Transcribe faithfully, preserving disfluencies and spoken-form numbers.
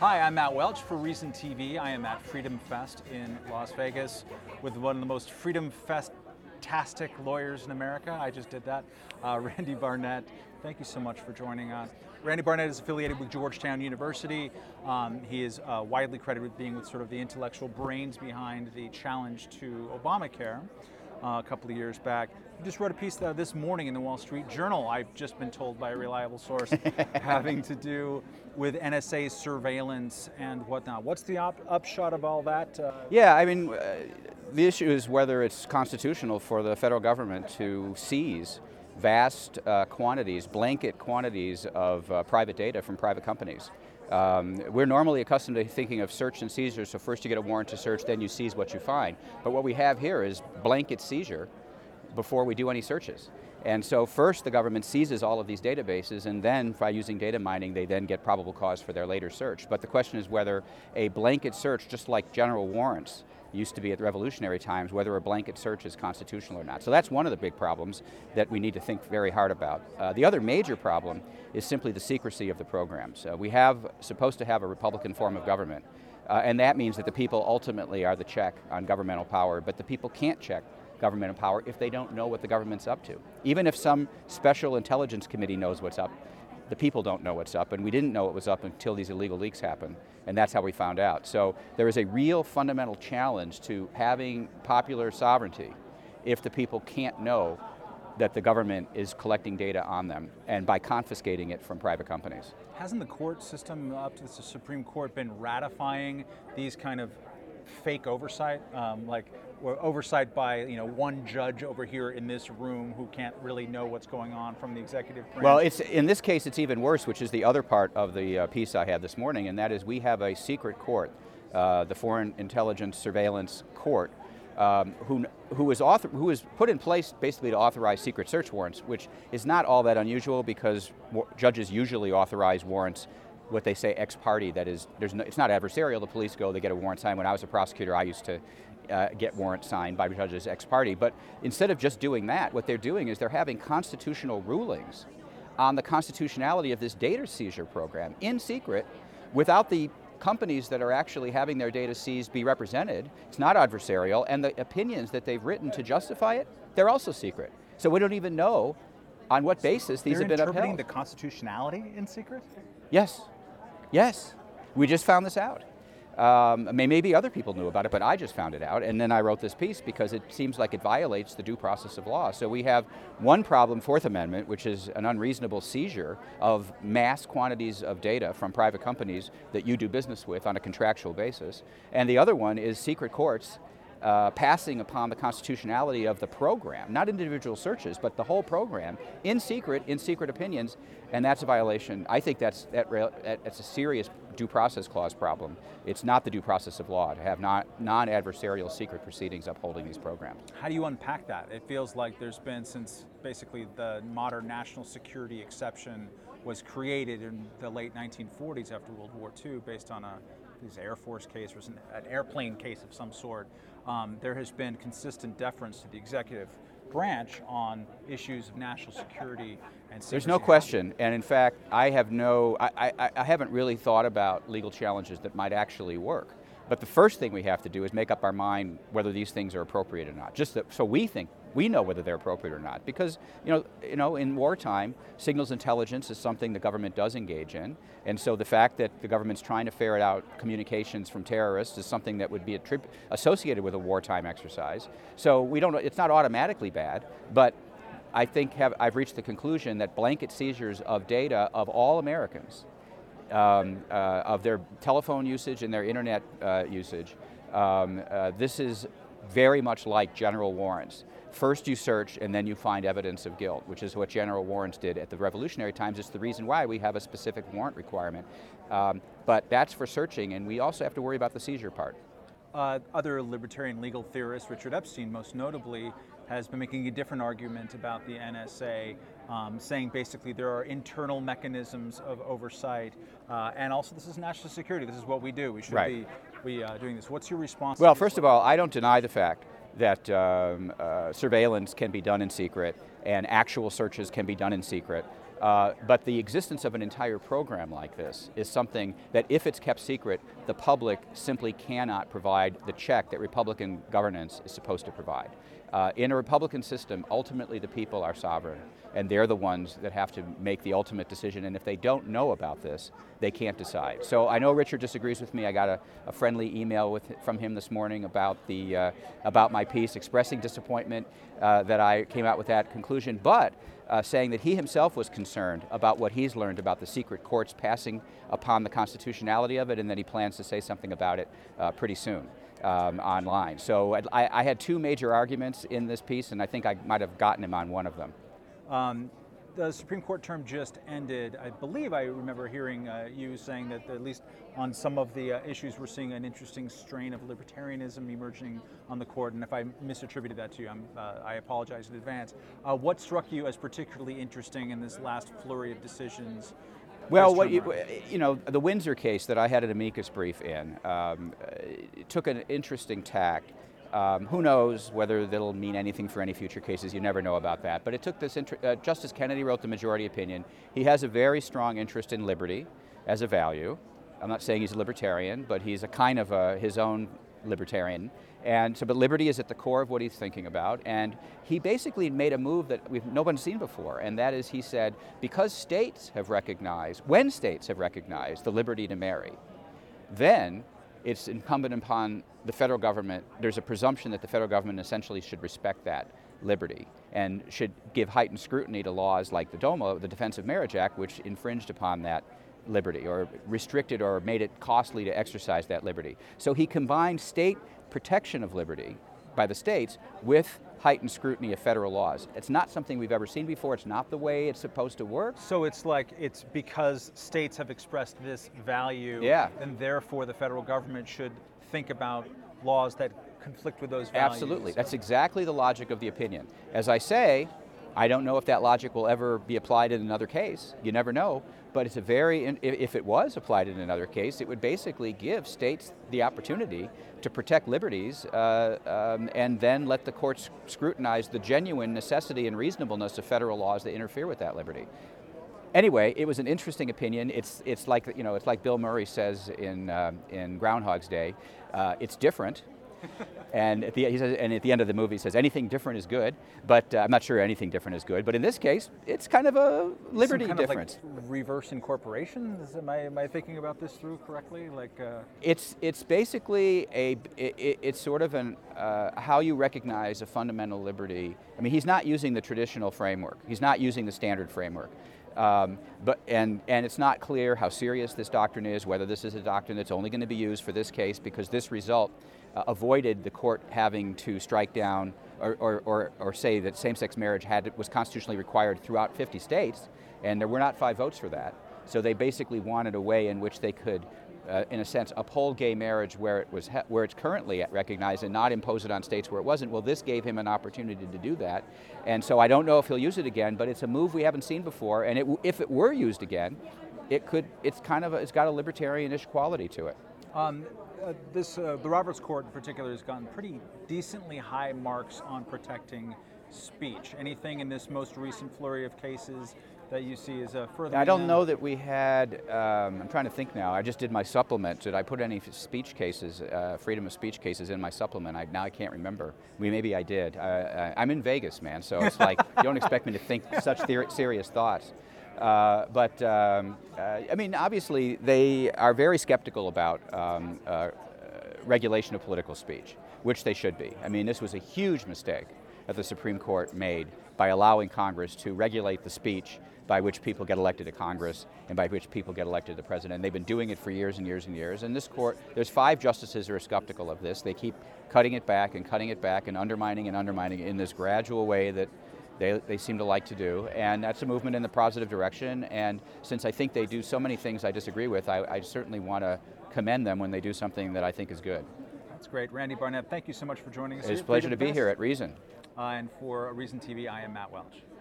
Hi, I'm Matt Welch for Reason T V. I am at Freedom Fest in Las Vegas with one of the most Freedom Fest-tastic lawyers in America. I just did that. Uh, Randy Barnett, thank you so much for joining us. Randy Barnett is affiliated with Georgetown University. Um, he is uh, widely credited with being with sort of the intellectual brains behind the challenge to Obamacare uh, a couple of years back. You just wrote a piece uh, this morning in the Wall Street Journal, I've just been told by a reliable source, having to do with N S A surveillance and whatnot. What's the op upshot of all that? Uh, yeah, I mean, uh, the issue is whether it's constitutional for the federal government to seize vast uh, quantities, blanket quantities of uh, private data from private companies. Um, we're normally accustomed to thinking of search and seizure, so first you get a warrant to search, then you seize what you find. But what we have here is blanket seizure before we do any searches. And so first the government seizes all of these databases, and then by using data mining they then get probable cause for their later search. But the question is whether a blanket search, just like general warrants used to be at revolutionary times, whether a blanket search is constitutional or not. So that's one of the big problems that we need to think very hard about. Uh, the other major problem is simply the secrecy of the programs. Uh, we have supposed to have a Republican form of government, uh, and that means that the people ultimately are the check on governmental power, but the people can't check governmental power if they don't know what the government's up to. Even if some special intelligence committee knows what's up, the people don't know what's up, and we didn't know it was up until these illegal leaks happened, and that's how we found out. So there is a real fundamental challenge to having popular sovereignty if the people can't know that the government is collecting data on them, and by confiscating it from private companies. Hasn't the court system up to the Supreme Court been ratifying these kind of fake oversight, um, like or oversight by you know one judge over here in this room who can't really know what's going on from the executive branch? Well, it's in this case it's even worse, which is the other part of the uh, piece I had this morning, and that is we have a secret court, uh, the Foreign Intelligence Surveillance Court, um, who who is author, who is put in place basically to authorize secret search warrants, which is not all that unusual because judges usually authorize warrants what they say ex parte, that is, there's no, it's not adversarial. The police go, they get a warrant signed. When I was a prosecutor, I used to uh, get warrants signed by judges ex parte. But instead of just doing that, what they're doing is they're having constitutional rulings on the constitutionality of this data seizure program in secret without the companies that are actually having their data seized be represented. It's not adversarial, and the opinions that they've written to justify it, they're also secret. So we don't even know on what basis these have been upheld. They're interpreting the constitutionality in secret? Yes. Yes, we just found this out. Um, maybe other people knew about it, but I just found it out, and then I wrote this piece because it seems like it violates the due process of law. So we have one problem, Fourth Amendment, which is an unreasonable seizure of mass quantities of data from private companies that you do business with on a contractual basis. And the other one is secret courts Uh, passing upon the constitutionality of the program, not individual searches, but the whole program, in secret, in secret opinions, and that's a violation. I think that's, that, that's a serious due process clause problem. It's not the due process of law to have not, non-adversarial secret proceedings upholding these programs. How do you unpack that? It feels like there's been, since basically the modern national security exception was created in the late nineteen forties after World War Two, based on a this Air Force case, was an, an airplane case of some sort. Um, there has been consistent deference to the executive branch on issues of national security and secrecy. There's no question, and in fact, I have no, I, I, I haven't really thought about legal challenges that might actually work. But the first thing we have to do is make up our mind whether these things are appropriate or not. Just that, so we think we know whether they're appropriate or not. Because you know, you know, in wartime, signals intelligence is something the government does engage in, and so the fact that the government's trying to ferret out communications from terrorists is something that would be associated with a wartime exercise. So we don't. It's not automatically bad, but I think have, I've reached the conclusion that blanket seizures of data of all Americans, Um, uh, of their telephone usage and their internet uh, usage. Um, uh, this is very much like general warrants. First you search and then you find evidence of guilt, which is what general warrants did at the revolutionary times. It's the reason why we have a specific warrant requirement. Um, but that's for searching, and we also have to worry about the seizure part. Uh, other libertarian legal theorist, Richard Epstein most notably, has been making a different argument about the N S A, um, saying basically there are internal mechanisms of oversight, uh, and also this is national security. This is what we do. We should right. be, be uh, doing this. What's your response? Well, to first of all, I don't deny the fact that um, uh, surveillance can be done in secret and actual searches can be done in secret. Uh, but the existence of an entire program like this is something that, if it's kept secret, the public simply cannot provide the check that Republican governance is supposed to provide. Uh, in a Republican system, ultimately the people are sovereign, and they're the ones that have to make the ultimate decision, and if they don't know about this, they can't decide. So I know Richard disagrees with me. I got a, a friendly email with, from him this morning about, the, uh, about my piece, expressing disappointment uh, that I came out with that conclusion, but Uh, saying that he himself was concerned about what he's learned about the secret courts passing upon the constitutionality of it, and that he plans to say something about it uh, pretty soon um, online. So I, I had two major arguments in this piece, and I think I might have gotten him on one of them. Um, the Supreme Court term just ended. I believe I remember hearing uh, you saying that at least on some of the uh, issues we're seeing an interesting strain of libertarianism emerging on the court, and if I misattributed that to you, I'm, uh, I apologize in advance. Uh, what struck you as particularly interesting in this last flurry of decisions? Well, what you, you know, the Windsor case that I had an amicus brief in um, took an interesting tack. Um, who knows whether that'll mean anything for any future cases, you never know about that. But it took this, uh, Justice Kennedy wrote the majority opinion. He has a very strong interest in liberty as a value. I'm not saying he's a libertarian, but he's a kind of a, his own libertarian. And so, but liberty is at the core of what he's thinking about. And he basically made a move that we've no one's seen before. And that is, he said, because states have recognized, when states have recognized the liberty to marry, then it's incumbent upon the federal government, there's a presumption that the federal government essentially should respect that liberty and should give heightened scrutiny to laws like the DOMA, the Defense of Marriage Act, which infringed upon that liberty or restricted or made it costly to exercise that liberty. So he combined state protection of liberty by the states with heightened scrutiny of federal laws. It's not something we've ever seen before. It's not the way it's supposed to work. So it's like it's because states have expressed this value, yeah. and therefore the federal government should think about laws that conflict with those values. Absolutely. That's exactly the logic of the opinion. As I say, I don't know if that logic will ever be applied in another case. You never know. But it's a very, if it was applied in another case, it would basically give states the opportunity to protect liberties uh, um, and then let the courts scrutinize the genuine necessity and reasonableness of federal laws that interfere with that liberty. Anyway, it was an interesting opinion. It's it's like you know it's like Bill Murray says in uh, in Groundhog's Day. Uh, it's different. And at the he says, and at the end of the movie, he says anything different is good. But uh, I'm not sure anything different is good. But in this case, it's kind of a liberty Some kind difference. Of like reverse incorporation. Am I am I thinking about this through correctly? Like uh... it's it's basically a it, it's sort of an uh, how you recognize a fundamental liberty. I mean, he's not using the traditional framework. He's not using the standard framework. Um, but and and it's not clear how serious this doctrine is. Whether this is a doctrine that's only going to be used for this case, because this result Uh, avoided the court having to strike down or, or, or, or say that same-sex marriage had was constitutionally required throughout fifty states, and there were not five votes for that. So they basically wanted a way in which they could, uh, in a sense, uphold gay marriage where it was ha- where it's currently recognized and not impose it on states where it wasn't. Well, this gave him an opportunity to do that, and so I don't know if he'll use it again. But it's a move we haven't seen before, and it, if it were used again, it could. It's kind of a, it's got a libertarianish quality to it. Um, Uh, this, uh, the Roberts Court in particular has gotten pretty decently high marks on protecting speech. Anything in this most recent flurry of cases that you see as a further? I don't know that we had, um, I'm trying to think now, I just did my supplement. Did I put any speech cases, uh, freedom of speech cases in my supplement? I, now I can't remember. We, maybe I did. Uh, I'm in Vegas, man, so it's like, you don't expect me to think such theor- serious thoughts. Uh, but, um, uh, I mean, obviously, they are very skeptical about um, uh, regulation of political speech, which they should be. I mean, this was a huge mistake that the Supreme Court made by allowing Congress to regulate the speech by which people get elected to Congress and by which people get elected to president. They've been doing it for years and years and years. And this court, there's five justices who are skeptical of this. They keep cutting it back and cutting it back and undermining and undermining it in this gradual way that They, they seem to like to do, and that's a movement in the positive direction. And since I think they do so many things I disagree with, I, I certainly want to commend them when they do something that I think is good. That's great. Randy Barnett, thank you so much for joining us. It's a pleasure to be here at Reason. Uh, and for Reason T V, I am Matt Welch.